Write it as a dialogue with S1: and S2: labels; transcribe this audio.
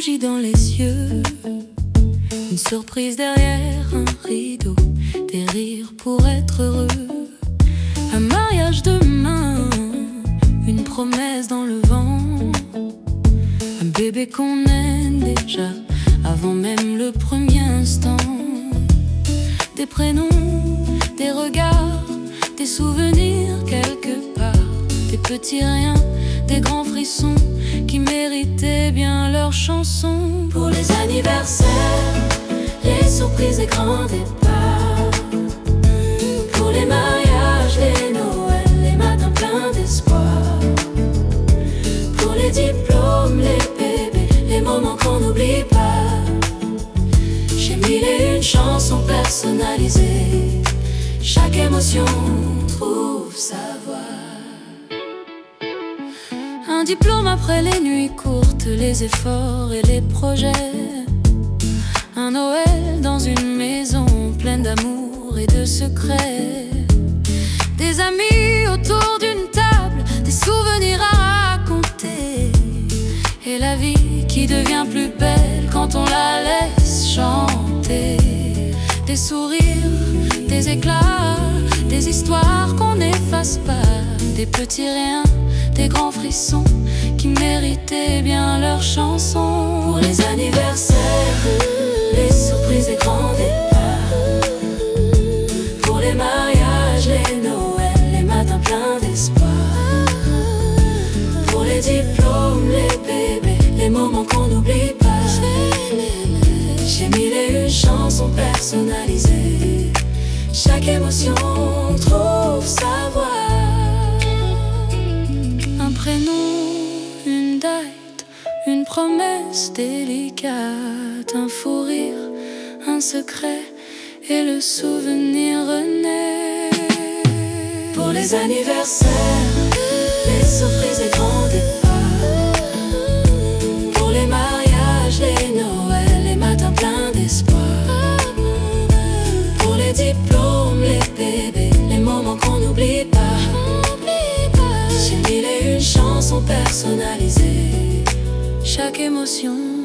S1: bougie dans les yeux, une surprise derrière un rideau, des rires pour être heureux, un mariage demain, une promesse dans le vent, un bébé qu'on aime déjà avant même le premier instant. Des prénoms, des regards, des souvenirs quelque part, des petits riens, des grands frissons qui méritaient bien leur chanson. Pour les anniversaires, les surprises et grands départs, pour les mariages, les Noëls, les matins pleins d'espoir, pour les diplômes, les bébés, les moments qu'on n'oublie pas. J'ai mille et une chansons personnalisées, chaque émotion trouve sa voix. Un diplôme après les nuits courtes, les efforts et les projets, un Noël dans une maison pleine d'amour et de secrets, des amis autour d'une table, des souvenirs à raconter, et la vie qui devient plus belle quand on la laisse chanter. Des sourires, des éclats, des histoires qu'on n'efface pas, des petits riens, des grands frissons qui méritaient bien leur chanson. Pour les anniversaires, les surprises et grands départs, pour les mariages, les Noëls, les matins pleins d'espoir, pour les diplômes, les bébés, les moments qu'on n'oublie pas. J'ai mille et une chansons personnalisées, chaque émotion trouve sa voix. Un prénom, une date, une promesse délicate, un fou rire, un secret, et le souvenir renaît. Pour les anniversaires, les surprises et grands départs, pour les mariages, les Noëls, les matins pleins d'espoir, pour les diplômes, les bébés, les moments qu'on n'oublie pas. J'ai mille et une chansons personnalisées, chaque émotion